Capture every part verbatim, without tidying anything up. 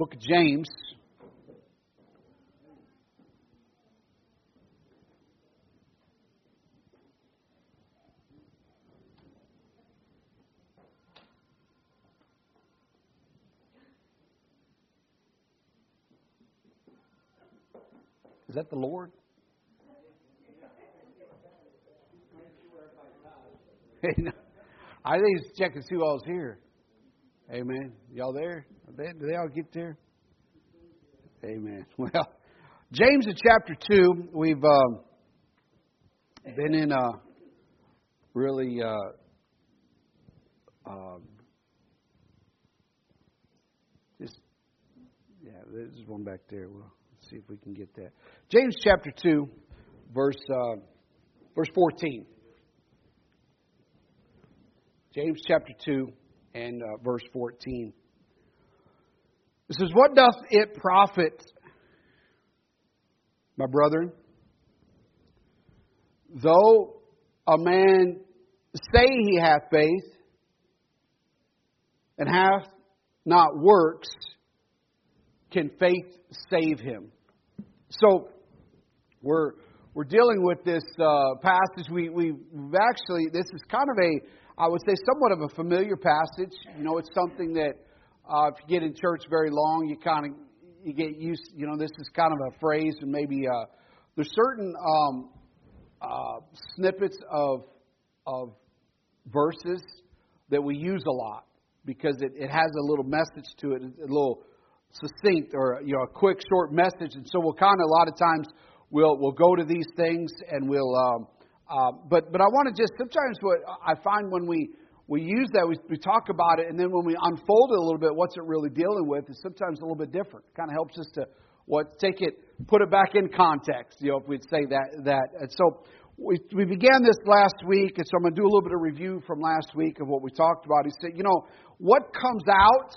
Book of James. Is that the Lord? I think he's checking to see who all's here. Amen. Y'all there? Did they all get there? Amen. Well, James in chapter two, we've um, been in a really uh, um, just yeah. There's one back there. We'll see if we can get that. James chapter two, verse uh, verse fourteen. James chapter two and uh, verse fourteen. It says, "What doth it profit, my brethren, though a man say he hath faith, and hath not works, can faith save him?" So we're we're dealing with this uh, passage. We we we've actually this is kind of a I would say somewhat of a familiar passage. You know, it's something that uh, if you get in church very long, you kind of you get used. You know, this is kind of a phrase, and maybe uh, there's certain um, uh, snippets of of verses that we use a lot because it, it has a little message to it, a little succinct or you know a quick short message, and so we'll kind of a lot of times we'll we'll go to these things and we'll. Um, Uh, but but I want to just, sometimes what I find when we, we use that, we, we talk about it, and then when we unfold it a little bit, what's it really dealing with is sometimes a little bit different. It kind of helps us to what take it, put it back in context, you know, if we'd say that. that. And so we, we began this last week, and so I'm going to do a little bit of review from last week of what we talked about. He said, you know, what comes out,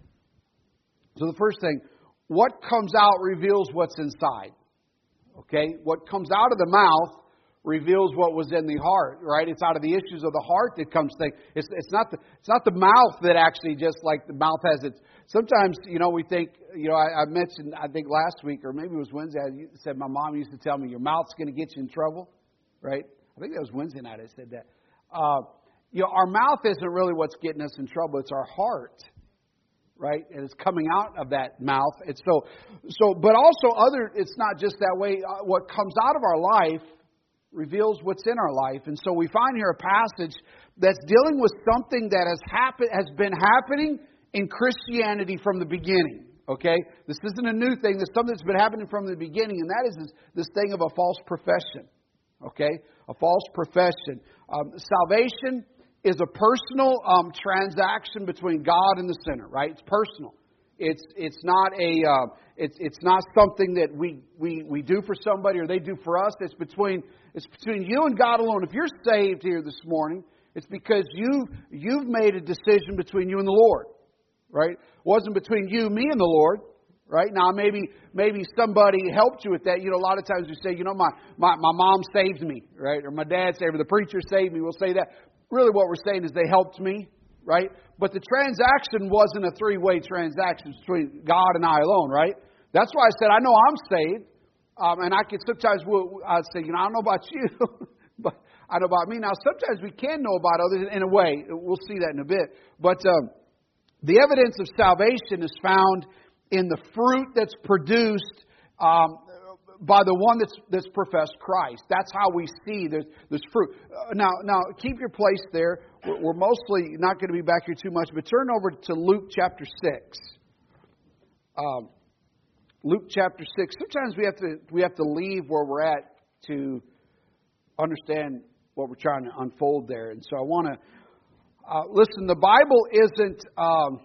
so the first thing, what comes out reveals what's inside. Okay? What comes out of the mouth reveals what was in the heart, right? It's out of the issues of the heart that comes things. It's it's not the it's not the mouth that actually just like the mouth has its. Sometimes you know we think you know I, I mentioned I think last week or maybe it was Wednesday I said my mom used to tell me your mouth's going to get you in trouble, right? I think that was Wednesday night I said that. Uh, you know our mouth isn't really what's getting us in trouble. It's our heart, right? And it's coming out of that mouth. It's so so, but also other. It's not just that way. Uh, what comes out of our life reveals what's in our life. And so we find here a passage that's dealing with something that has happened, has been happening in Christianity from the beginning. Okay? This isn't a new thing. This is something that's been happening from the beginning, and that is this, this thing of a false profession. Okay? A false profession. Um, salvation is a personal um, transaction between God and the sinner, right? It's personal. It's it's not a uh, it's it's not something that we, we, we do for somebody or they do for us. It's between it's between you and God alone. If you're saved here this morning, it's because you you've made a decision between you and the Lord, right? It wasn't between you, me, and the Lord, right? Now maybe maybe somebody helped you with that. You know, a lot of times we say, you know, my my, my mom saved me, right? Or my dad saved me, the preacher saved me. We'll say that. Really, what we're saying is they helped me. Right? But the transaction wasn't a three-way transaction between God and I alone, right? That's why I said, I know I'm saved. Um, and I can sometimes, we'll, I'd say, you know, I don't know about you, but I know about me. Now, sometimes we can know about others in a way. We'll see that in a bit. But um, the evidence of salvation is found in the fruit that's produced um, by the one that's that's professed Christ. That's how we see there's, there's fruit. Uh, now, now keep your place there. We're, we're mostly not going to be back here too much, but turn over to Luke chapter six. Um, Luke chapter six. Sometimes we have to we have to leave where we're at to understand what we're trying to unfold there. And so I want to uh, listen. The Bible isn't um,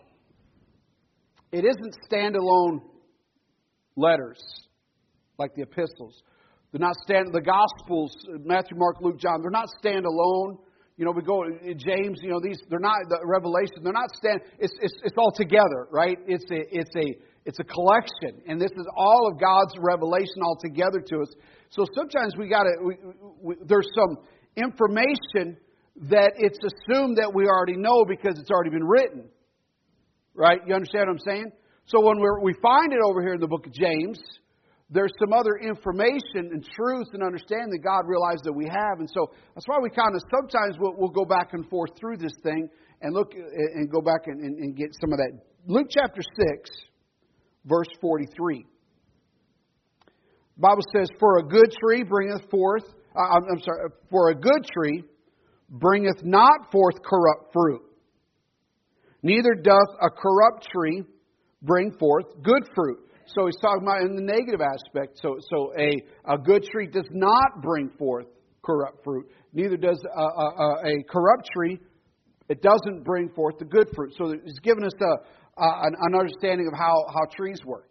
it isn't standalone letters. Like the epistles. They're not stand. The Gospels, Matthew, Mark, Luke, John, they're not standalone. You know, we go in James, you know, these, they're not, the Revelation, they're not stand, it's, it's, it's all together, right? It's a, it's a, it's a collection. And this is all of God's revelation all together to us. So sometimes we got to, we, we, there's some information that it's assumed that we already know because it's already been written. Right? You understand what I'm saying? So when we're, we find it over here in the book of James, there's some other information and truths and understanding that God realized that we have. And so that's why we kind of sometimes we'll, we'll go back and forth through this thing and look and go back and, and, and get some of that. Luke chapter six, verse forty-three. The Bible says, "For a good tree bringeth forth, uh, I'm, I'm sorry, for a good tree bringeth not forth corrupt fruit, neither doth a corrupt tree bring forth good fruit." So he's talking about in the negative aspect. So, so a, a good tree does not bring forth corrupt fruit. Neither does a, a, a corrupt tree. It doesn't bring forth the good fruit. So he's given us a, a, an understanding of how, how trees work.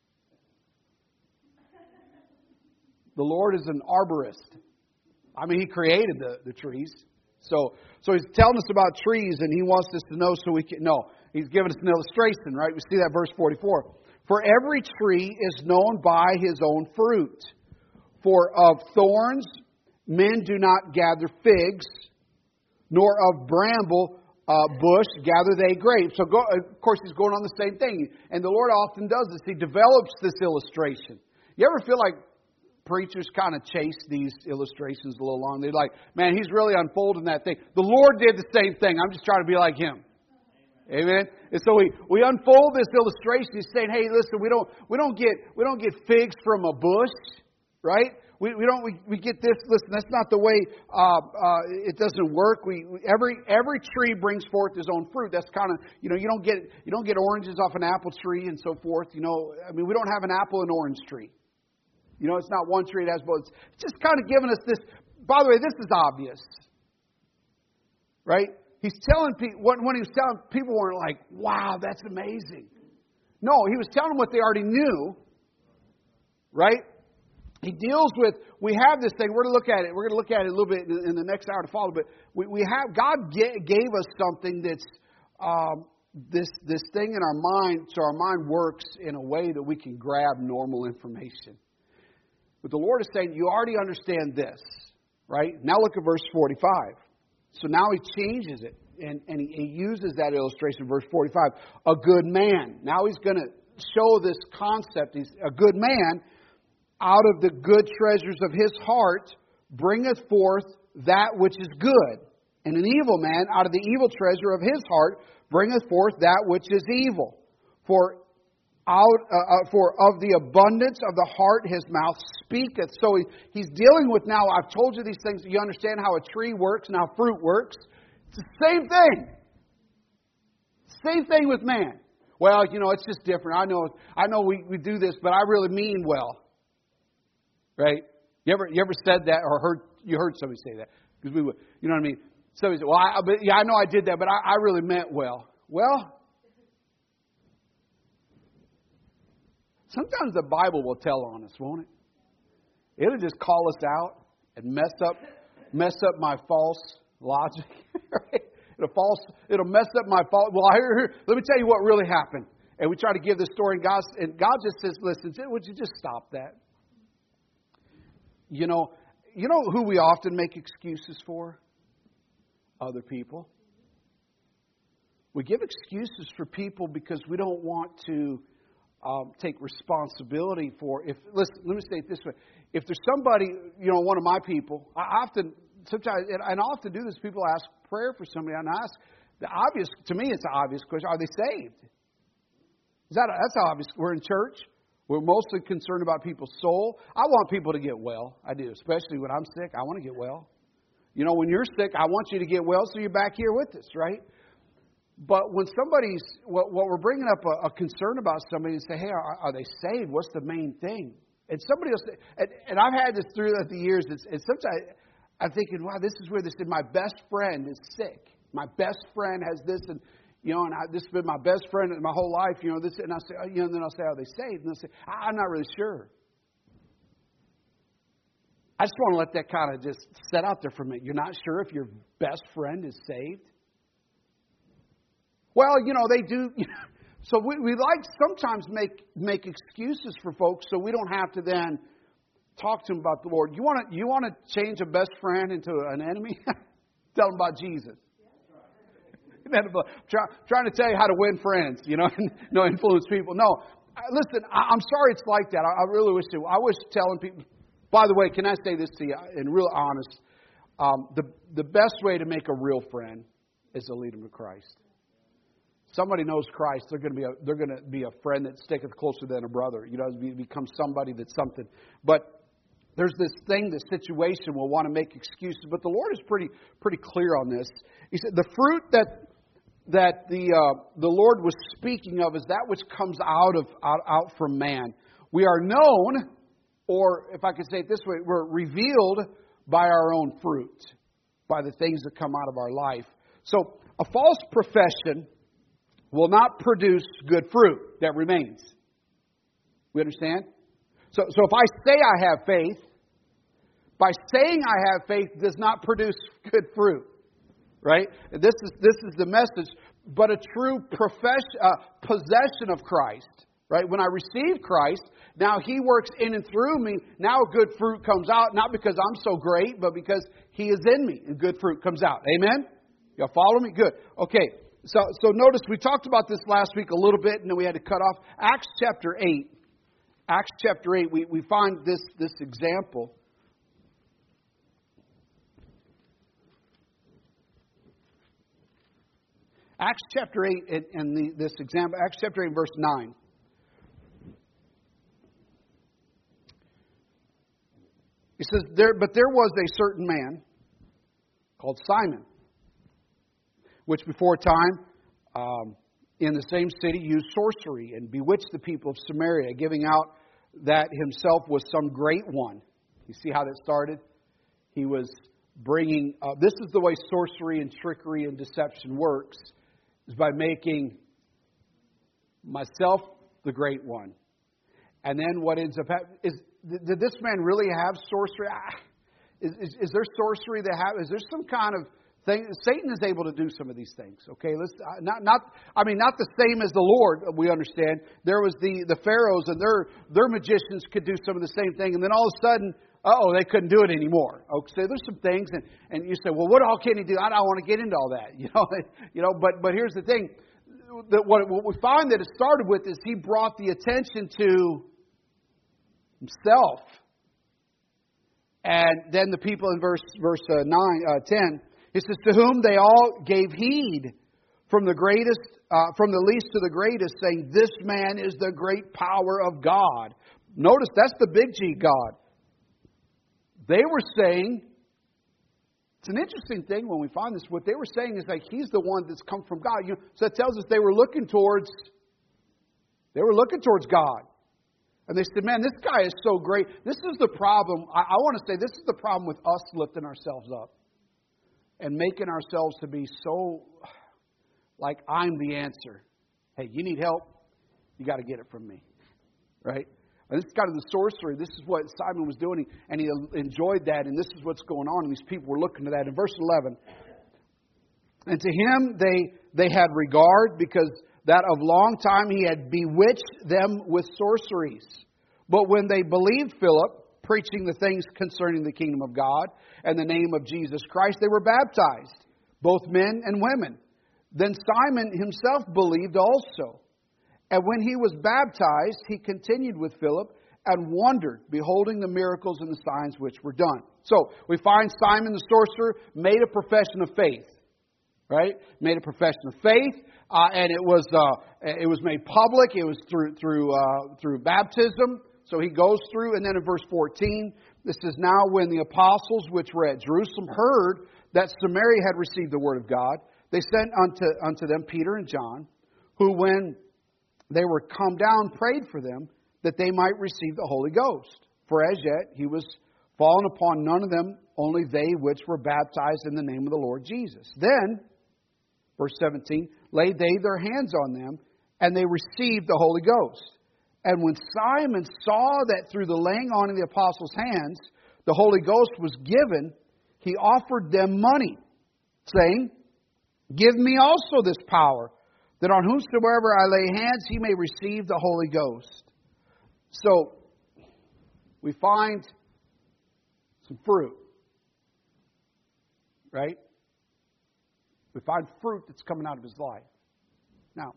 The Lord is an arborist. I mean, He created the, the trees. So, so He's telling us about trees, and He wants us to know so we can know. He's given us an illustration, right? We see that verse forty-four. "For every tree is known by his own fruit. For of thorns men do not gather figs, nor of bramble uh, bush gather they grapes." So, go, of course, he's going on the same thing. And the Lord often does this. He develops this illustration. You ever feel like preachers kind of chase these illustrations a little long? They're like, man, he's really unfolding that thing. The Lord did the same thing. I'm just trying to be like Him. Amen. And so we, we unfold this illustration. He's saying, hey, listen, we don't we don't get we don't get figs from a bush, right? We we don't we, we get this. Listen, that's not the way. Uh, uh, it doesn't work. We, we every every tree brings forth its own fruit. That's kind of you know you don't get you don't get oranges off an apple tree and so forth. You know, I mean, we don't have an apple and orange tree. You know, it's not one tree that has both. It's just kind of giving us this. By the way, this is obvious, right? He's telling people, when he was telling people weren't like, wow, that's amazing. No, he was telling them what they already knew, right? He deals with, we have this thing, we're going to look at it, we're going to look at it a little bit in the next hour to follow, but we, we have, God gave us something that's, um, this, this thing in our mind, so our mind works in a way that we can grab normal information. But the Lord is saying, you already understand this, right? Now look at verse forty-five. So now He changes it, and, and he, he uses that illustration, verse forty-five. A good man. Now He's going to show this concept. He's a good man, out of the good treasures of his heart, bringeth forth that which is good. And an evil man, out of the evil treasure of his heart, bringeth forth that which is evil. For out uh, uh, for of the abundance of the heart his mouth speaketh. So he, he's dealing with now, I've told you these things, you understand how a tree works and how fruit works. It's the same thing. Same thing with man. Well, you know, it's just different. I know I know we, we do this, but I really mean well. Right? You ever you ever said that or heard you heard somebody say that? Because we would, you know what I mean? Somebody said, well, I, but, yeah, I know I did that, but I, I really meant well. Well, sometimes the Bible will tell on us, won't it? It'll just call us out and mess up, mess up my false logic. Right? It'll false. It'll mess up my false. Well, here, here, let me tell you what really happened. And we try to give this story, and God, and God just says, "Listen, would you just stop that?" You know, you know who we often make excuses for? Other people. We give excuses for people because we don't want to Um, take responsibility for. If listen, let me say it this way: if there's somebody, you know, one of my people, I often, sometimes, and I often do this. People ask prayer for somebody, and I ask the obvious. To me, it's an obvious question: are they saved? Is that that's obvious? We're in church. We're mostly concerned about people's soul. I want people to get well. I do, especially when I'm sick. I want to get well. You know, when you're sick, I want you to get well, so you're back here with us, right? But when somebody's, what, what we're bringing up a, a concern about somebody and say, hey, are, are they saved? What's the main thing? And somebody else, and, and I've had this throughout the years, it's, and sometimes I'm thinking, wow, this is where this is. My best friend is sick. My best friend has this, and you know, and I, this has been my best friend my whole life. You know, this, and I say, you know, and then I'll say, are they saved? And I'll say, I'm not really sure. I just want to let that kind of just set out there for a minute. You're not sure if your best friend is saved? Well, you know, they do. So we, we like sometimes make make excuses for folks so we don't have to then talk to them about the Lord. You want to you want to change a best friend into an enemy? Tell them about Jesus. that a, try, trying to tell you how to win friends, you know, no influence people. No, listen, I, I'm sorry it's like that. I, I really wish to. I wish telling people. By the way, can I say this to you? And real honest, um, the the best way to make a real friend is to lead them to Christ. Somebody knows Christ, they're going to be a, they're going to be a friend that sticketh closer than a brother. You know, become somebody that's something. But there's this thing, this situation we'll want to make excuses. But the Lord is pretty pretty clear on this. He said the fruit that that the uh, the Lord was speaking of is that which comes out of out, out from man. We are known, or if I could say it this way, we're revealed by our own fruit, by the things that come out of our life. So a false profession will not produce good fruit that remains. We understand? So, so if I say I have faith, by saying I have faith does not produce good fruit. Right? This is this is the message. But a true profession, uh, possession of Christ. Right? When I receive Christ, now He works in and through me. Now good fruit comes out, not because I'm so great, but because He is in me, and good fruit comes out. Amen? Y'all follow me? Good. Okay. So, so notice we talked about this last week a little bit, and then we had to cut off. Acts chapter eight. Acts chapter eight, we, we find this, this example. Acts chapter eight, and, and the, this example, Acts chapter eight, verse nine. It says, there, but there was a certain man called Simon, which before time, um, in the same city, used sorcery and bewitched the people of Samaria, giving out that himself was some great one. You see how that started? He was bringing, uh, this is the way sorcery and trickery and deception works, is by making myself the great one. And then what ends up happening is, did this man really have sorcery? Ah, is, is, is there sorcery that have? Is there some kind of thing? Satan is able to do some of these things. Okay, let's uh, not not. I mean, not the same as the Lord. We understand there was the the pharaohs and their their magicians could do some of the same thing, and then all of a sudden, oh, they couldn't do it anymore. Okay, there's some things, and, and you say, well, what all can he do? I don't want to get into all that, you know, you know. But but here's the thing: that what what we find that it started with is he brought the attention to himself. And then the people in verse verse uh, nine, uh, ten, it says, to whom they all gave heed, from the greatest, uh, from the least to the greatest, saying, this man is the great power of God. Notice that's the big G God. They were saying, it's an interesting thing when we find this. What they were saying is like he's the one that's come from God. You know, so it tells us they were looking towards, they were looking towards God. And they said, man, this guy is so great. This is the problem. I, I want to say this is the problem with us lifting ourselves up and making ourselves to be so like I'm the answer. Hey, you need help? You got to get it from me. Right? And this is kind of the sorcery. This is what Simon was doing. And he enjoyed that. And this is what's going on. And these people were looking to that. In verse eleven, and to him they they had regard, because that of long time he had bewitched them with sorceries. But when they believed Philip, preaching the things concerning the kingdom of God and the name of Jesus Christ, they were baptized, both men and women. Then Simon himself believed also. And when he was baptized, he continued with Philip and wondered, beholding the miracles and the signs which were done. So we find Simon the sorcerer made a profession of faith. Right? Made a profession of faith, uh, and it was uh, it was made public. It was through through uh, through baptism. So he goes through, and then in verse fourteen, this is now when the apostles which were at Jerusalem heard that Samaria had received the word of God, they sent unto unto them Peter and John, who when they were come down prayed for them that they might receive the Holy Ghost. For as yet he was fallen upon none of them, only they which were baptized in the name of the Lord Jesus. Then, verse seventeen, laid they their hands on them, and they received the Holy Ghost. And when Simon saw that through the laying on of the apostles' hands, the Holy Ghost was given, he offered them money, saying, give me also this power, that on whomsoever I lay hands, he may receive the Holy Ghost. So, we find some fruit, right? We find fruit that's coming out of his life. Now,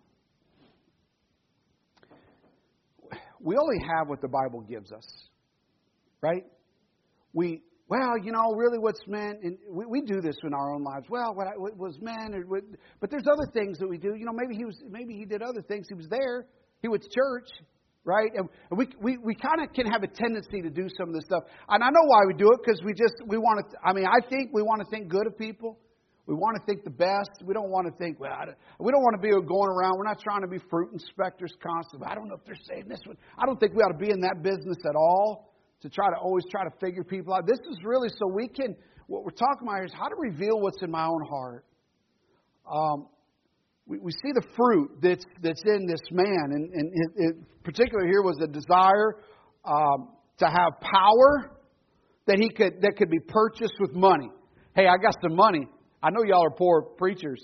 we only have what the Bible gives us, right? We, well, you know, really what's meant, and we, we do this in our own lives. Well, what, I, what was meant, or what, but there's other things that we do. You know, maybe he was, maybe he did other things. He was there. He went to church, right? And we we we kind of can have a tendency to do some of this stuff. And I know why we do it, because we just we want to. I mean, I think we want to think good of people. We want to think the best. We don't want to think, well, I don't, we don't want to be going around. We're not trying to be fruit inspectors constantly. I don't know if they're saying this one. I don't think we ought to be in that business at all, to try to always try to figure people out. This is really so we can, what we're talking about here is how to reveal what's in my own heart. Um, we, we see the fruit that's that's in this man. And, and it, it, particularly here was a desire um, to have power that he could that could be purchased with money. Hey, I got some money. I know y'all are poor preachers.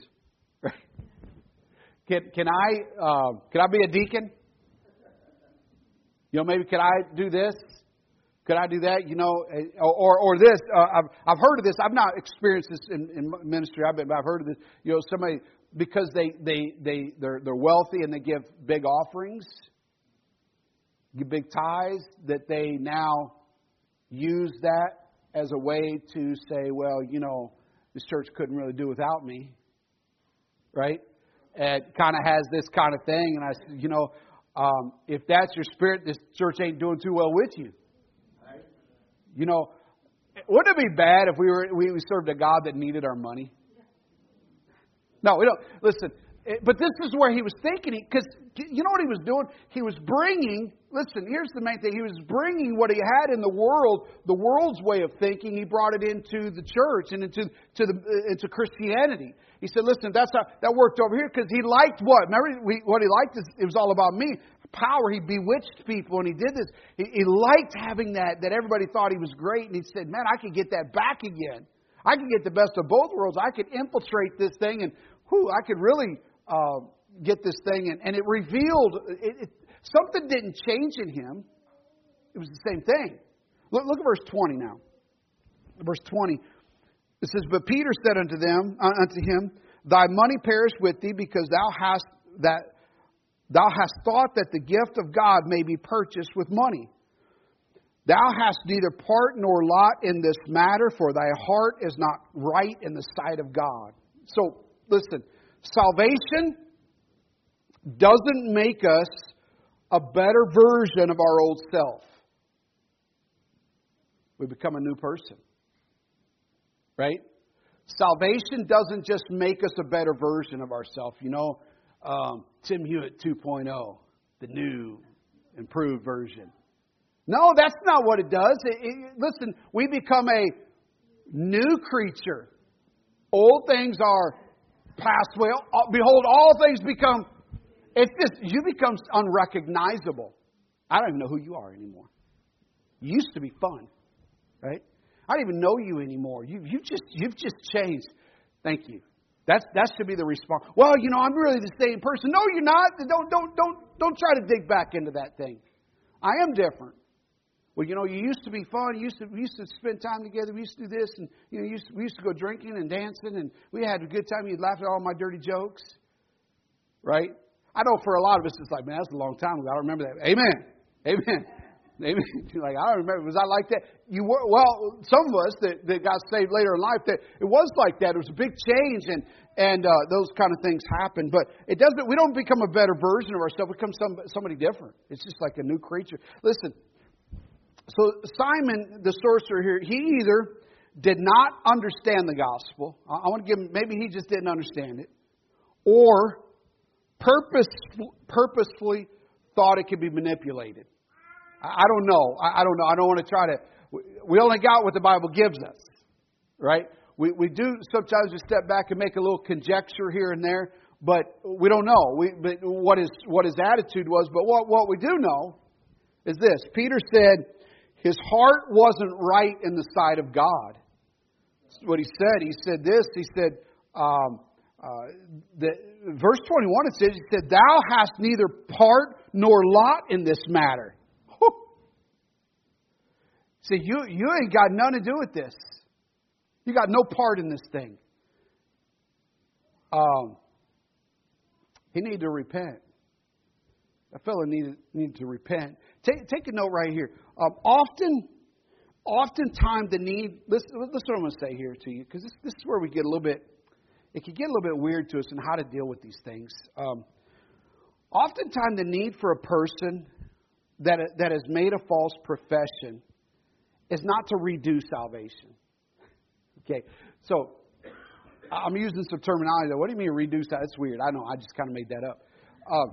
can can I uh, can I be a deacon? You know, maybe could I do this? Could I do that? You know, or or this? Uh, I've I've heard of this. I've not experienced this in, in ministry. I've been, but I've heard of this. You know, somebody because they they they they're they're wealthy and they give big offerings, give big tithes, that they now use that as a way to say, well, you know, this church couldn't really do without me, right? And kind of has this kind of thing. And I said, you know, um, if that's your spirit, this church ain't doing too well with you. Right? You know, wouldn't it be bad if we were we, we served a God that needed our money? No, we don't. Listen, but this is where he was thinking, because you know what he was doing? He was bringing, listen, here's the main thing. He was bringing what he had in the world, the world's way of thinking. He brought it into the church and into to the into Christianity. He said, listen, that's how that worked over here, because he liked what? Remember, we, what he liked is it was all about me. Power. He bewitched people, and he did this. He, he liked having that, that everybody thought he was great. And he said, man, I could get that back again. I could get the best of both worlds. I could infiltrate this thing, and whew, I could really uh, get this thing. And, and it revealed, it, it, something didn't change in him. It was the same thing. Look, look at verse twenty now. Verse twenty. It says, but Peter said unto them, uh, unto him, thy money perish with thee, because thou hast that thou hast thought that the gift of God may be purchased with money. Thou hast neither part nor lot in this matter, for thy heart is not right in the sight of God. So, listen, salvation doesn't make us a better version of our old self. We become a new person. Right? Salvation doesn't just make us a better version of ourselves. You know, um, Tim Hewitt two point oh, the new, improved version. No, that's not what it does. It, it, listen, we become a new creature. Old things are passed away. Behold, all things become, it's just, you become unrecognizable. I don't even know who you are anymore. You used to be fun, right? I don't even know you anymore. You you just you've just changed. Thank you. That's that should be the response. Well, you know, I'm really the same person. No, you're not. Don't don't don't don't try to dig back into that thing. I am different. Well, you know, you used to be fun. You used to we used to spend time together. We used to do this, and you know, used to, we used to go drinking and dancing, and we had a good time. You'd laugh at all my dirty jokes, right? I know for a lot of us, it's like, man, that's a long time ago. I don't remember that. Amen. Amen. Amen. You're like, I don't remember. Was I like that? You were. Well, some of us that, that got saved later in life, that it was like that. It was a big change, and and uh, those kind of things happen. But it doesn't. We don't become a better version of ourselves. We become some, somebody different. It's just like a new creature. Listen. So Simon, the sorcerer here, he either did not understand the gospel. I, I want to give him. Maybe he just didn't understand it, or purpose, purposefully thought it could be manipulated. I don't know. I don't know. I don't want to try to. We only got what the Bible gives us, right? We we do sometimes just step back and make a little conjecture here and there, but we don't know. We but what his what his attitude was. But what what we do know is this: Peter said his heart wasn't right in the sight of God. That's what he said. He said this. He said, um, uh, the, verse twenty-one. It says, he said, "Thou hast neither part nor lot in this matter." See, you, you ain't got nothing to do with this. You got no part in this thing. Um, he needed to repent. That fellow needed, needed to repent. Take, take a note right here. Um, often, oftentimes the need, listen, listen what I'm going to say here to you, because this, this is where we get a little bit, it can get a little bit weird to us in how to deal with these things. Um, oftentimes the need for a person that, that has made a false profession is not to redo salvation. Okay, so I'm using some terminology. What do you mean redo salvation? That's weird. I know, I just kind of made that up. Um,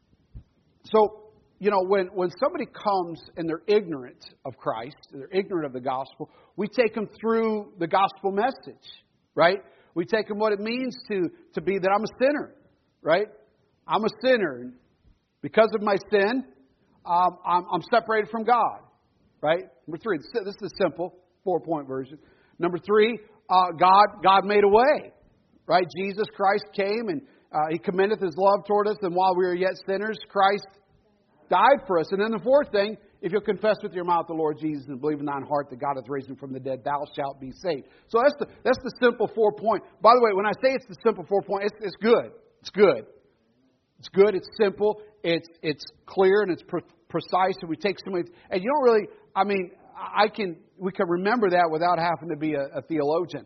so, you know, when, when somebody comes and they're ignorant of Christ, they're ignorant of the gospel, we take them through the gospel message, right? We take them what it means to, to be that I'm a sinner, right? I'm a sinner. Because of my sin, um, I'm, I'm separated from God, right? Number three, this is a simple four-point version. Number three, uh, God God made a way, right? Jesus Christ came and uh, He commendeth His love toward us, and while we were yet sinners, Christ died for us. And then the fourth thing, if you'll confess with your mouth the Lord Jesus and believe in thine heart that God hath raised Him from the dead, thou shalt be saved. So that's the that's the simple four point. By the way, when I say it's the simple four point, it's, it's good. It's good. It's good. It's simple. It's it's clear and it's pre- precise. And we take somebody, and you don't really. I mean, I can we can remember that without having to be a, a theologian,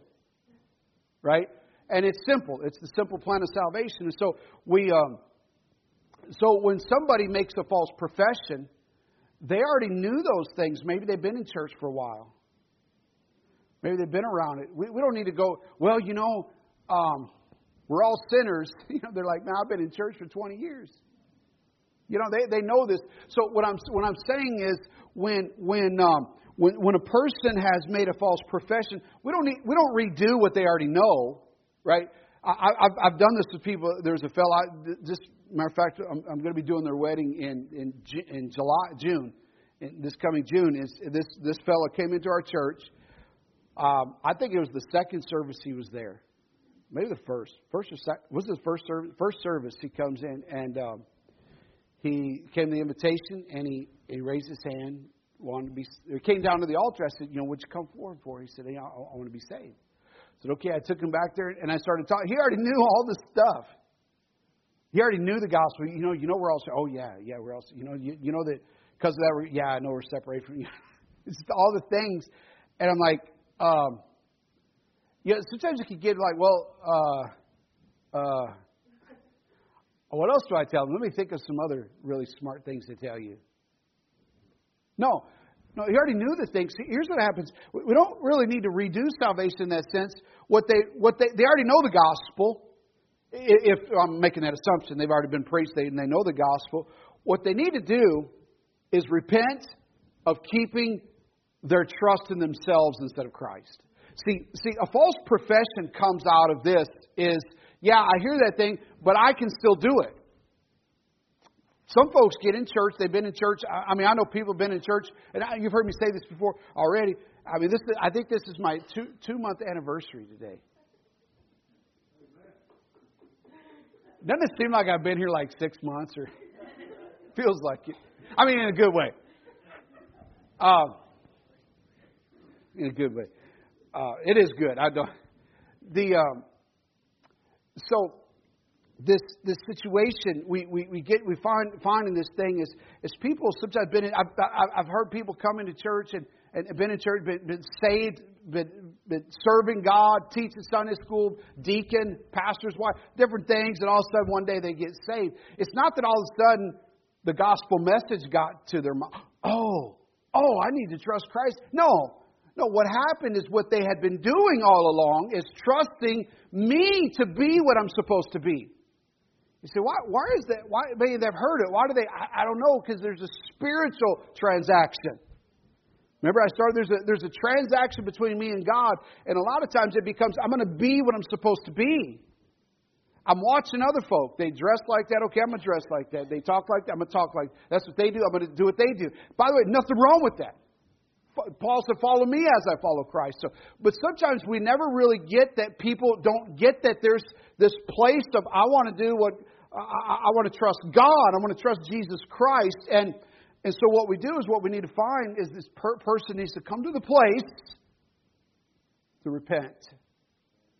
right? And it's simple. It's the simple plan of salvation. And so we. Um, So when somebody makes a false profession, they already knew those things. Maybe they've been in church for a while. Maybe they've been around it. We, we don't need to go, well, you know, um, we're all sinners. You know, they're like, man, I've been in church for twenty years. You know, they, they know this. So what I'm what I'm saying is when when um, when when a person has made a false profession, we don't need we don't redo what they already know, right? I, I've I've done this with people. There's a fellow. Just matter of fact, I'm, I'm going to be doing their wedding in in in July, June, in this coming June. Is this this fellow came into our church? Um, I think it was the second service he was there, maybe the first, first or second. Was it the first service? First service he comes in and um, he came to the invitation and he he raised his hand, wanted to be. He came down to the altar. I said, you know, what'd you come forward for? He said, hey, I, I want to be saved. I said, okay. I took him back there and I started talking. He already knew all this stuff. He already knew the gospel. You know, you know we're all. Oh yeah, yeah, we're all. You know, you, you know that because of that. We're, yeah, I know we're separated from you. It's just all the things, and I'm like, um, yeah. Sometimes you can get like, well, uh, uh, what else do I tell them? Let me think of some other really smart things to tell you. No, no, he already knew the things. See, here's what happens. We don't really need to redo salvation in that sense. What they, what they, they already know the gospel. If I'm making that assumption, they've already been preached and they know the gospel. What they need to do is repent of keeping their trust in themselves instead of Christ. See, see, a false profession comes out of this is, yeah, I hear that thing, but I can still do it. Some folks get in church, they've been in church. I mean, I know people have been in church, and you've heard me say this before already. I mean, this is, I think this is my two, two-month anniversary today. Doesn't it seem like I've been here like six months or feels like it? I mean, in a good way. Um, in a good way. Uh, it is good. I don't. The um, so this this situation we, we, we get we find finding this thing is is people sometimes been in, I've I've heard people come into church and, and been in church been, been saved. Been, been serving God, teaching Sunday school, deacon, pastor's wife, different things, and all of a sudden one day they get saved. It's not that all of a sudden the gospel message got to their mind. Oh, oh, I need to trust Christ. No, no. What happened is what they had been doing all along is trusting me to be what I'm supposed to be. You say, why? Why is that? Why? Maybe they've heard it. Why do they? I, I don't know. Because there's a spiritual transaction. Remember, I started, there's a, there's a transaction between me and God, and a lot of times it becomes, I'm going to be what I'm supposed to be. I'm watching other folk. They dress like that. Okay, I'm going to dress like that. They talk like that. I'm going to talk like that. That's what they do. I'm going to do what they do. By the way, nothing wrong with that. Paul said, follow me as I follow Christ. So, but sometimes we never really get that people don't get that there's this place of, I want to do what, I, I want to trust God. I want to trust Jesus Christ. And And so what we do is what we need to find is this per- person needs to come to the place to repent.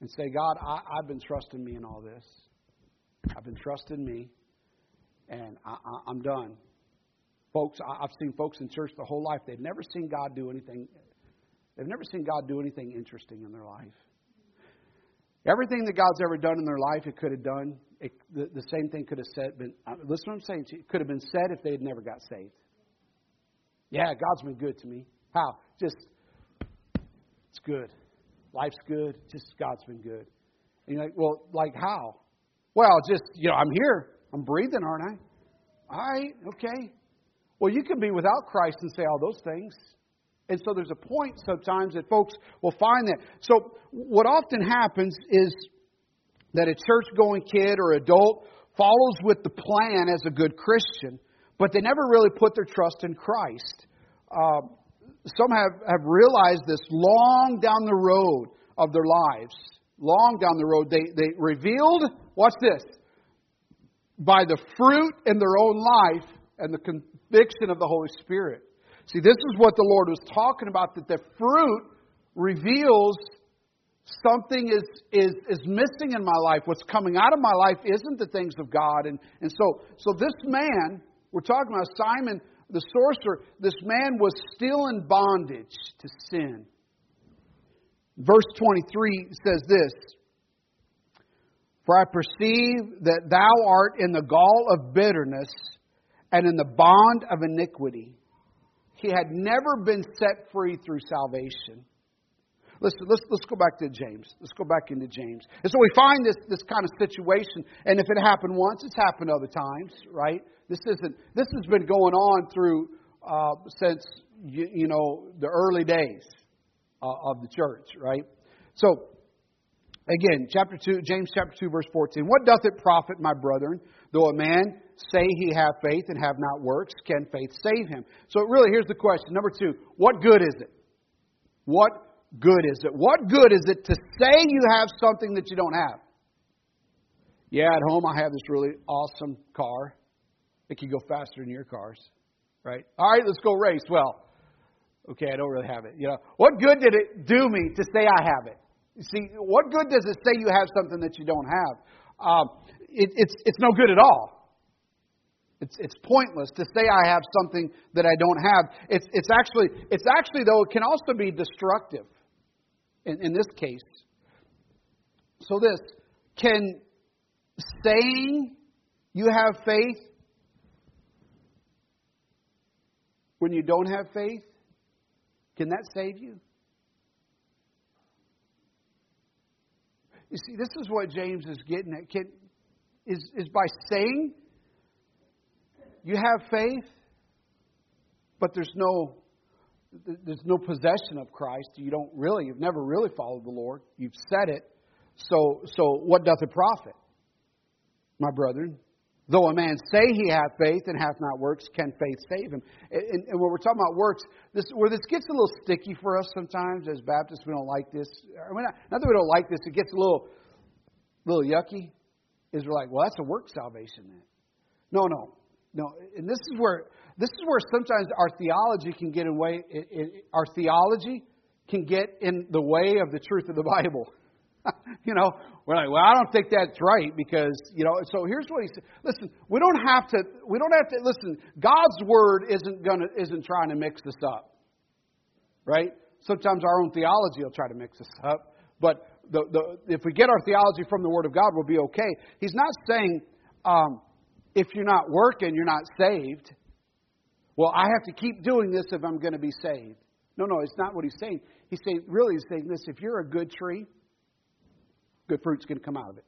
and say, God, I, I've been trusting me in all this. I've been trusting me, and I, I, I'm done. Folks, I, I've seen folks in church the whole life. They've never seen God do anything. They've never seen God do anything interesting in their life. Everything that God's ever done in their life, it could have done. It, the, the same thing could have said. Been, listen to what I'm saying. It could have been said if they had never got saved. Yeah, God's been good to me. How? Just, it's good. Life's good. Just God's been good. And you're like, well, like how? Well, just, you know, I'm here. I'm breathing, aren't I? All right, okay. Well, you can be without Christ and say all those things. And so there's a point sometimes that folks will find that. So what often happens is that a church-going kid or adult follows with the plan as a good Christian, but they never really put their trust in Christ. Uh, some have, have realized this long down the road of their lives. Long down the road. They, they revealed, watch this, by the fruit in their own life and the conviction of the Holy Spirit. See, this is what the Lord was talking about, that the fruit reveals something is, is, is missing in my life. What's coming out of my life isn't the things of God. And, and so, so this man, we're talking about Simon the sorcerer, this man was still in bondage to sin. Verse twenty-three says this, "For I perceive that thou art in the gall of bitterness and in the bond of iniquity." He had never been set free through salvation. Listen, let's, let's go back to James. Let's go back into James. And so we find this, this kind of situation. And if it happened once, it's happened other times, right? This isn't. This has been going on through uh, since, you, you know, the early days uh, of the church, right? So, again, chapter two, James chapter two, verse fourteen. "What doth it profit, my brethren, though a man say he have faith and have not works? Can faith save him?" So really, here's the question. Number two, what good is it? What good is it? What good is it to say you have something that you don't have? Yeah, at home I have this really awesome car. It can go faster than your cars, right? All right, let's go race. Well, okay, I don't really have it. You know, what good did it do me to say I have it? You see, what good does it say you have something that you don't have? Um, it, it's it's no good at all. It's it's pointless to say I have something that I don't have. It's it's actually it's actually though it can also be destructive. In, in this case, so this can saying you have faith when you don't have faith, can that save you? You see, this is what James is getting at. Can, is, is by saying you have faith, but there's no there's no possession of Christ. You don't really, you've never really followed the Lord. You've said it. So, so what doth it profit, my brethren? Though a man say he hath faith and hath not works, can faith save him? And, and when we're talking about works, this where this gets a little sticky for us sometimes as Baptists, we don't like this. I mean, not that we don't like this, it gets a little, little yucky. Is we're like, well, that's a work salvation then. No, no, no. And this is where this is where sometimes our theology can get in way. It, it, our theology can get in the way of the truth of the Bible. You know, we're like, well, I don't think that's right because, you know, so here's what he said. Listen, we don't have to, we don't have to, listen, God's Word isn't gonna, isn't trying to mix us up. Right? Sometimes our own theology will try to mix us up. But the, the, if we get our theology from the Word of God, we'll be okay. He's not saying, um, if you're not working, you're not saved. Well, I have to keep doing this if I'm going to be saved. No, no, it's not what he's saying. He's saying, really, he's saying this, if you're a good tree, good fruit's going to come out of it.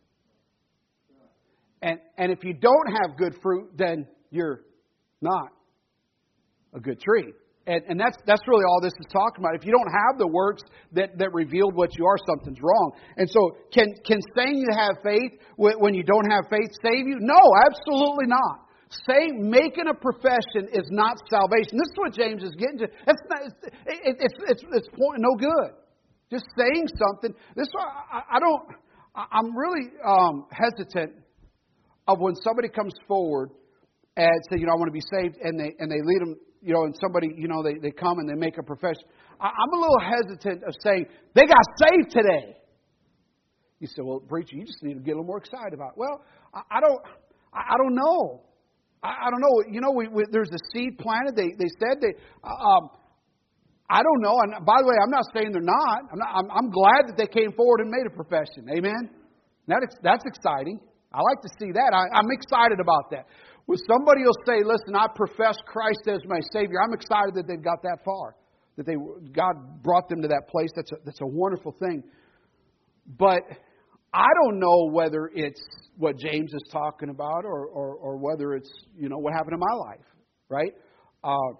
And and if you don't have good fruit, then you're not a good tree. And and that's that's really all this is talking about. If you don't have the works that, that revealed what you are, something's wrong. And so can, can saying you have faith when you don't have faith save you? No, absolutely not. Saying, making a profession is not salvation. This is what James is getting to. It's not, it's, it, it's, it's, it's point, no good. Just saying something. This I, I don't. I'm really um, hesitant of when somebody comes forward and say, you know, I want to be saved, and they and they lead them, you know, and somebody, you know, they, they come and they make a profession. I, I'm a little hesitant of saying they got saved today. You say, well, preacher, you just need to get a little more excited about it. Well, I, I don't I, I don't know. I, I don't know. You know, we, we, there's a seed planted. They they said they. Um, I don't know. And by the way, I'm not saying they're not. I'm not. I'm, I'm glad that they came forward and made a profession. Amen. That that's exciting. I like to see that. I, I'm excited about that. When somebody will say, "Listen, I profess Christ as my Savior," I'm excited that they've got that far. That they God brought them to that place. That's a, that's a wonderful thing. But I don't know whether it's what James is talking about, or or, or whether it's you know what happened in my life, right? Uh,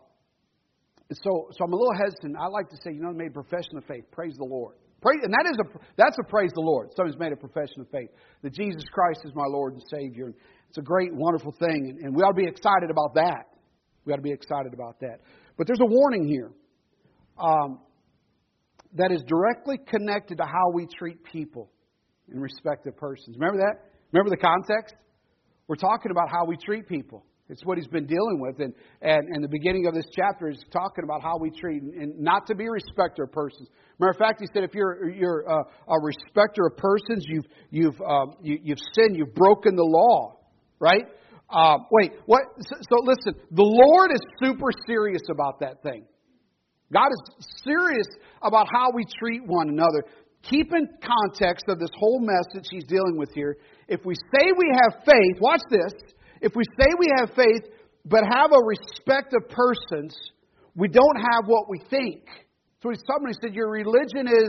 so so I'm a little hesitant. I like to say, you know, made a profession of faith. Praise the Lord. Praise, and that is a that's a praise the Lord. Somebody's made a profession of faith that Jesus Christ is my Lord and Savior. It's a great, wonderful thing, and, and we ought to be excited about that. We ought to be excited about that. But there's a warning here um, that is directly connected to how we treat people in respect of persons. Remember that? Remember the context? We're talking about how we treat people. It's what he's been dealing with. And, and, and the beginning of this chapter is talking about how we treat, and not to be a respecter of persons. Matter of fact, he said, if you're you're a, a respecter of persons, you've you've um, you, you've sinned, you've broken the law, right? Uh, wait, what? So, so listen, the Lord is super serious about that thing. God is serious about how we treat one another. Keep in context of this whole message he's dealing with here. If we say we have faith, watch this. If we say we have faith, but have a respect of persons, we don't have what we think. So somebody said, your religion is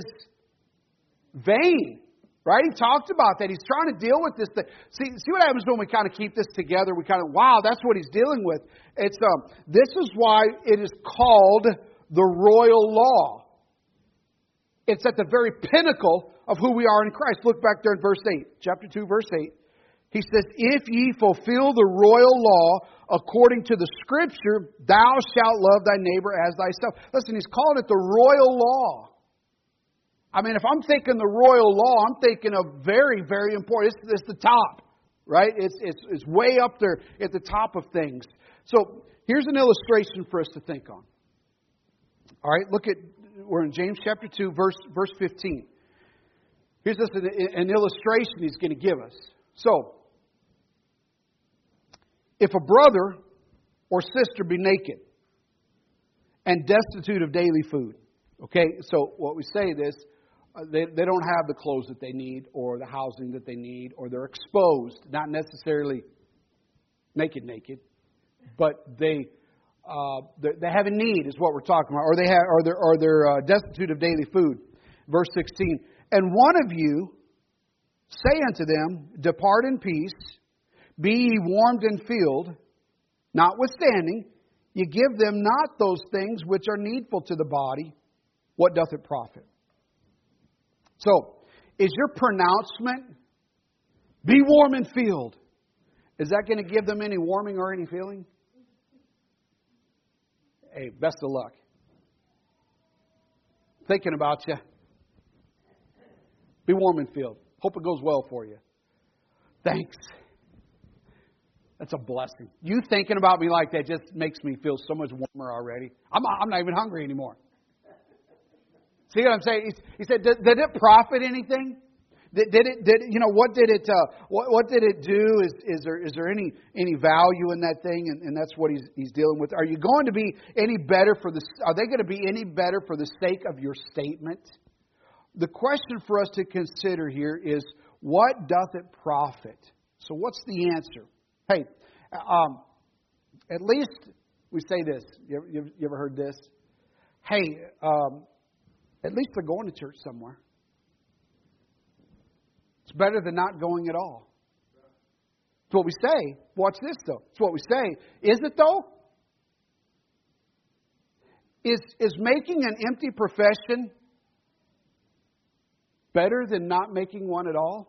vain. Right? He talked about that. He's trying to deal with this thing. See, see what happens when we kind of keep this together? We kind of, wow, that's what he's dealing with. It's um, this is why it is called the royal law. It's at the very pinnacle of who we are in Christ. Look back there in verse eight. Chapter two, verse eight. He says, if ye fulfill the royal law according to the Scripture, thou shalt love thy neighbor as thyself. Listen, he's calling it the royal law. I mean, if I'm thinking the royal law, I'm thinking of very, very important. It's, it's the top, right? It's, it's, it's way up there at the top of things. So here's an illustration for us to think on. All right, look at, we're in James chapter two, verse, verse fifteen. Here's this, an, an illustration he's going to give us. So, if a brother or sister be naked and destitute of daily food, okay, so what we say is uh, they, they don't have the clothes that they need or the housing that they need, or they're exposed, not necessarily naked, naked, but they uh, they have a need is what we're talking about, or they have, or they're, or they're uh, destitute of daily food. Verse sixteen, and one of you say unto them, depart in peace, be ye warmed and filled, notwithstanding, ye give them not those things which are needful to the body. What doth it profit? So, is your pronouncement, be warm and filled, is that going to give them any warming or any feeling? Hey, best of luck. Thinking about you. Be warm and filled. Hope it goes well for you. Thanks. That's a blessing. You thinking about me like that just makes me feel so much warmer already. I'm, I'm not even hungry anymore. See what I'm saying? He said, did, did it profit anything? Did, did it? Did you know what did it? Uh, what, what did it do? Is, is there is there any any value in that thing? And, and that's what he's he's dealing with. Are you going to be any better for the? Are they going to be any better for the sake of your statement? The question for us to consider here is, what doth it profit? So what's the answer? Hey, um, at least we say this. You ever, you ever heard this? Hey, um, at least they're going to church somewhere. It's better than not going at all. It's what we say. Watch this, though. It's what we say. Is it, though? Is, is making an empty profession better than not making one at all?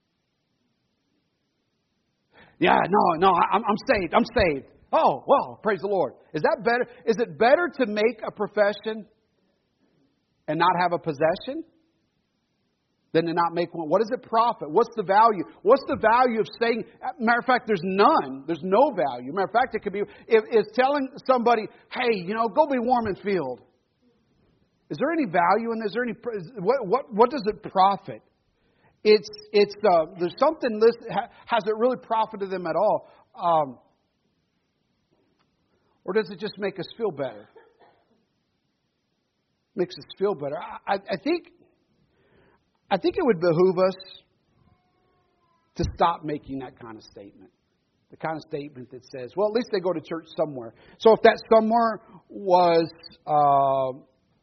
Yeah, no, no, I'm, I'm saved. I'm saved. Oh, well, praise the Lord. Is that better? Is it better to make a profession and not have a possession than to not make one? What does it profit? What's the value? What's the value of saying, matter of fact, there's none. There's no value. Matter of fact, it could be, if it's telling somebody, hey, you know, go be warm and filled. Is there any value in this? Is there any, what, what, what does it profit? it's it's uh, there's something this has it really profited them at all, um, or does it just make us feel better? Makes us feel better. I, I think I think it would behoove us to stop making that kind of statement. The kind of statement that says, well, at least they go to church somewhere. So if that somewhere was uh,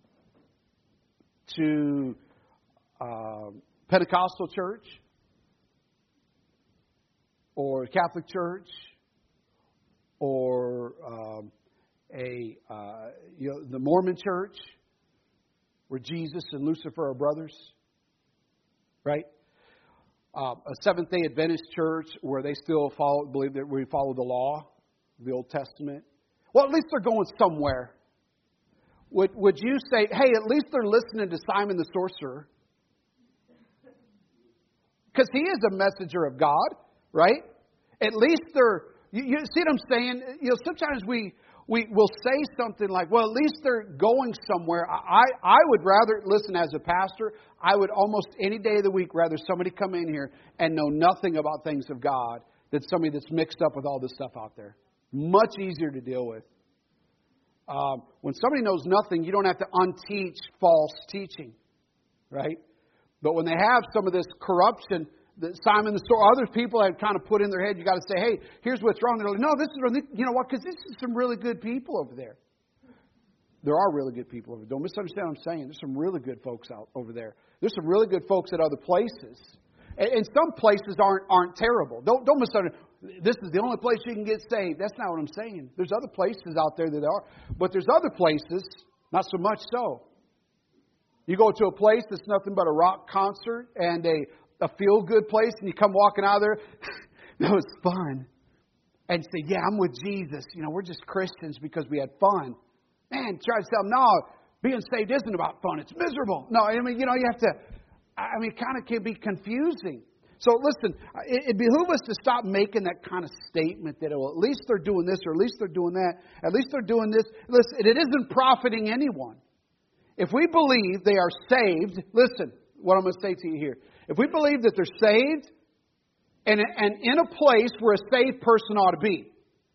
to uh, Pentecostal church or Catholic church or um, a uh, you know the Mormon church where Jesus and Lucifer are brothers, right? Uh, a Seventh-day Adventist church where they still follow, believe that we follow the law, the Old Testament. Well, at least they're going somewhere. Would Would you say, hey, at least they're listening to Simon the Sorcerer? Because he is a messenger of God, right? At least they're, you, you see what I'm saying? You know, sometimes we, we will say something like, well, at least they're going somewhere. I, I would rather, listen, as a pastor, I would almost any day of the week rather somebody come in here and know nothing about things of God than somebody that's mixed up with all this stuff out there. Much easier to deal with. Um, when somebody knows nothing, you don't have to unteach false teaching, right? But when they have some of this corruption that Simon the Sorcerer, other people have kind of put in their head, you got to say, hey, here's what's wrong. They're like, no, this is, you know what, because this is some really good people over there. There are really good people over there. Don't misunderstand what I'm saying. There's some really good folks out over there. There's some really good folks at other places. And, and some places aren't aren't terrible. Don't don't misunderstand. This is the only place you can get saved. That's not what I'm saying. There's other places out there that are. But there's other places, not so much so. You go to a place that's nothing but a rock concert and a, a feel-good place, and you come walking out of there, that was fun. And say, yeah, I'm with Jesus. You know, we're just Christians because we had fun. Man, try to tell them, no, being saved isn't about fun. It's miserable. No, I mean, you know, you have to, I mean, it kind of can be confusing. So listen, it, it behooves us to stop making that kind of statement that, well, at least they're doing this or at least they're doing that. At least they're doing this. Listen, it isn't profiting anyone. If we believe they are saved, listen, what I'm going to say to you here. If we believe that they're saved and, and in a place where a saved person ought to be,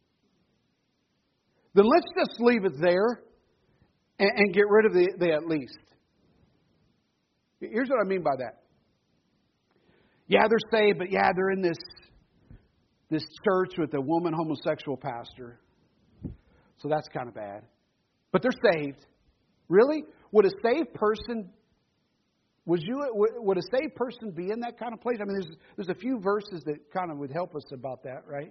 then let's just leave it there and, and get rid of the, the at least. Here's what I mean by that. Yeah, they're saved, but yeah, they're in this, this church with a woman homosexual pastor. So that's kind of bad. But they're saved. Really? Would a saved person, would you, would a saved person be in that kind of place? I mean, there's, there's a few verses that kind of would help us about that, right?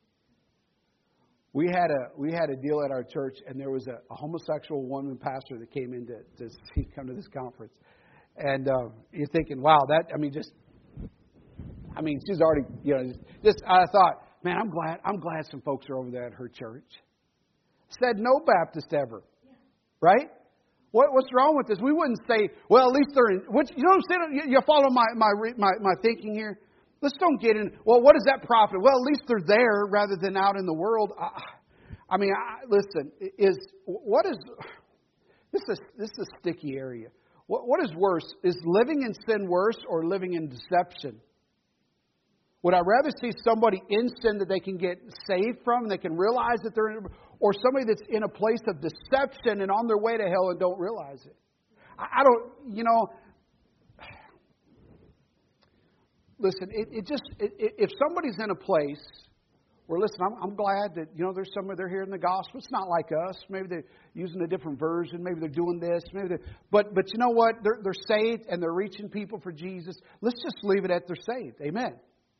We had a we had a deal at our church, and there was a, a homosexual woman pastor that came in to, to see, come to this conference. And uh, you're thinking, wow, that, I mean, just, I mean, she's already, you know, just, I thought, man, I'm glad, I'm glad some folks are over there at her church. Said no Baptist ever, right? What, what's wrong with this? We wouldn't say, well, at least they're in, which, you know what I'm saying? You, you follow my, my, my, my thinking here? Let's don't get in, well, what does that profit? Well, at least they're there rather than out in the world. I, I mean, I, listen, is, what is, this is, this is a sticky area. What, what is worse? Is living in sin worse or living in deception? Would I rather see somebody in sin that they can get saved from and they can realize that they're in, or somebody that's in a place of deception and on their way to hell and don't realize it? I, I don't, you know, listen, it, it just, it, it, if somebody's in a place where, listen, I'm, I'm glad that, you know, there's somebody, they're hearing the gospel. It's not like us. Maybe they're using a different version. Maybe they're doing this. Maybe they're, but, but you know what? They're, they're saved and they're reaching people for Jesus. Let's just leave it at they're saved. Amen.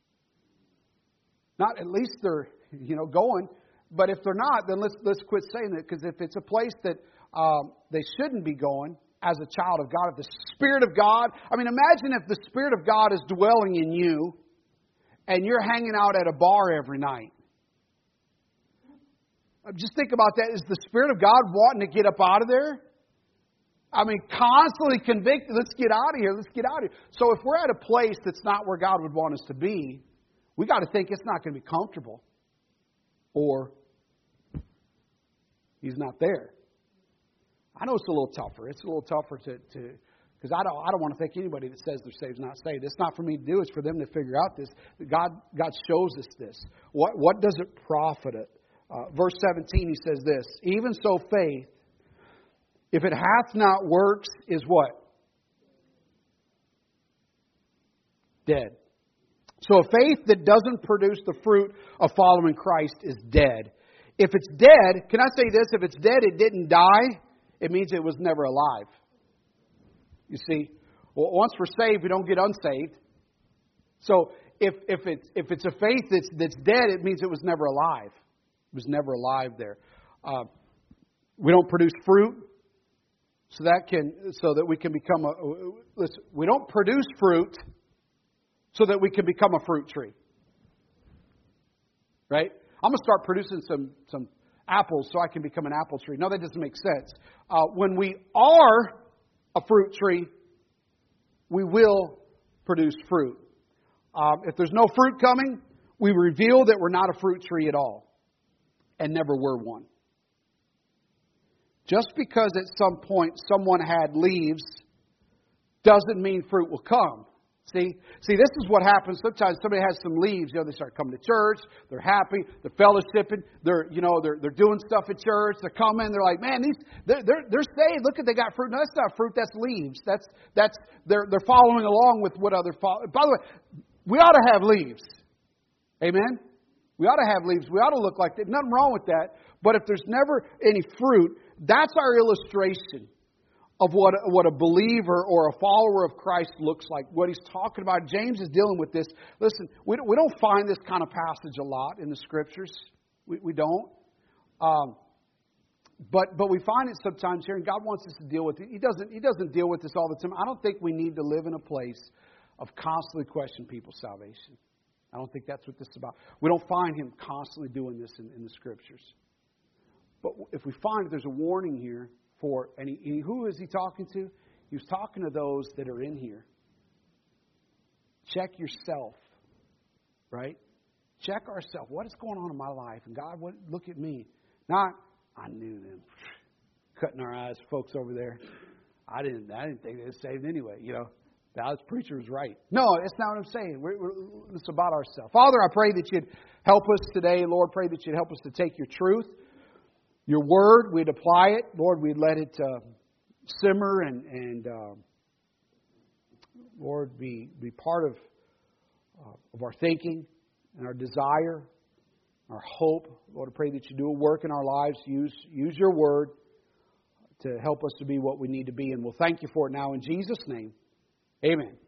Not at least they're, you know, going. But if they're not, then let's let's quit saying that. Because if it's a place that um, they shouldn't be going as a child of God, if the Spirit of God, I mean, imagine if the Spirit of God is dwelling in you and you're hanging out at a bar every night. Just think about that. Is the Spirit of God wanting to get up out of there? I mean, constantly convicted. Let's get out of here. Let's get out of here. So if we're at a place that's not where God would want us to be, we got to think it's not going to be comfortable, or He's not there. I know it's a little tougher. It's a little tougher to, to Because I don't, I don't want to think anybody that says they're saved is not saved. It's not for me to do. It's for them to figure out this. God, God shows us this. What, what does it profit it? Uh, verse seventeen, he says this. Even so faith, if it hath not works, is what? Dead. So a faith that doesn't produce the fruit of following Christ is dead. If it's dead, can I say this? If it's dead, it didn't die. It means it was never alive. You see, well, once we're saved, we don't get unsaved. So if if it's if it's a faith that's that's dead, it means it was never alive. It was never alive there. Uh, we don't produce fruit, so that can so that we can become a. Listen, we don't produce fruit so that we can become a fruit tree. Right? I'm going to start producing some some apples so I can become an apple tree. No, that doesn't make sense. Uh, when we are a fruit tree, we will produce fruit. Um, if there's no fruit coming, we reveal that we're not a fruit tree at all and never were one. Just because at some point someone had leaves doesn't mean fruit will come. See, see, this is what happens. Sometimes somebody has some leaves. You know, they start coming to church. They're happy. They're fellowshipping. They're, you know, they're they're doing stuff at church. They're coming. They're like, man, these they're they're, they're saved. Look at they got fruit. No, that's not fruit. That's leaves. That's that's they're they're following along with what other follow. By the way, we ought to have leaves. Amen. We ought to have leaves. We ought to look like that. Nothing wrong with that. But if there's never any fruit, that's our illustration of what, what a believer or a follower of Christ looks like. What he's talking about. James is dealing with this. Listen, we, we don't find this kind of passage a lot in the Scriptures. We, we don't. Um, but but we find it sometimes here, and God wants us to deal with it. He doesn't, he doesn't deal with this all the time. I don't think we need to live in a place of constantly questioning people's salvation. I don't think that's what this is about. We don't find him constantly doing this in, in the Scriptures. But if we find that there's a warning here, for, and, he, and who is he talking to? He was talking to those that are in here. Check yourself, right? Check ourselves. What is going on in my life? And God, what, look at me. Not, I knew them. Cutting our eyes, folks over there. I didn't. I didn't think they were saved anyway. You know, that preacher was right. No, that's not what I'm saying. We're, we're, it's about ourselves. Father, I pray that you'd help us today. Lord, pray that you'd help us to take your truth, your word, we'd apply it. Lord, we'd let it uh, simmer and, and uh, Lord, be be part of uh, of our thinking and our desire, our hope. Lord, I pray that you do a work in our lives. Use use your word to help us to be what we need to be. And we'll thank you for it now in Jesus' name. Amen.